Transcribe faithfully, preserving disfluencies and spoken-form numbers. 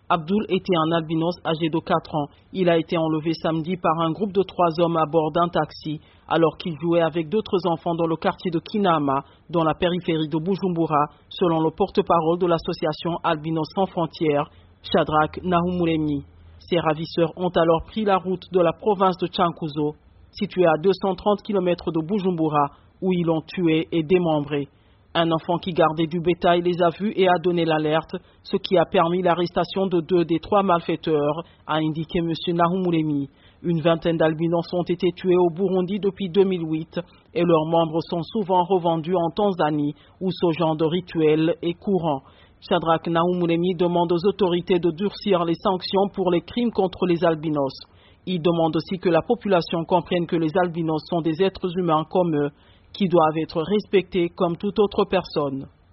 Abdul était un albinos âgé de quatre ans. Il a été enlevé samedi par un groupe de trois hommes à bord d'un taxi alors qu'il jouait avec d'autres enfants dans le quartier de Kinama, dans la périphérie de Bujumbura, selon le porte-parole de l'association Albinos sans frontières, Shadrack Nahumuremyi. Ses ravisseurs ont alors pris la route de la province de Chankuzo, située à deux cent trente kilomètres de Bujumbura, où ils l'ont tué et démembré. Un enfant qui gardait du bétail les a vus et a donné l'alerte, ce qui a permis l'arrestation de deux des trois malfaiteurs, a indiqué M. Nahumuremyi. Une vingtaine d'albinos ont été tués au Burundi depuis deux mille huit et leurs membres sont souvent revendus en Tanzanie où ce genre de rituel est courant. Shadrack Nahumuremyi demande aux autorités de durcir les sanctions pour les crimes contre les albinos. Il demande aussi que la population comprenne que les albinos sont des êtres humains comme eux, qui doivent être respectés comme toute autre personne.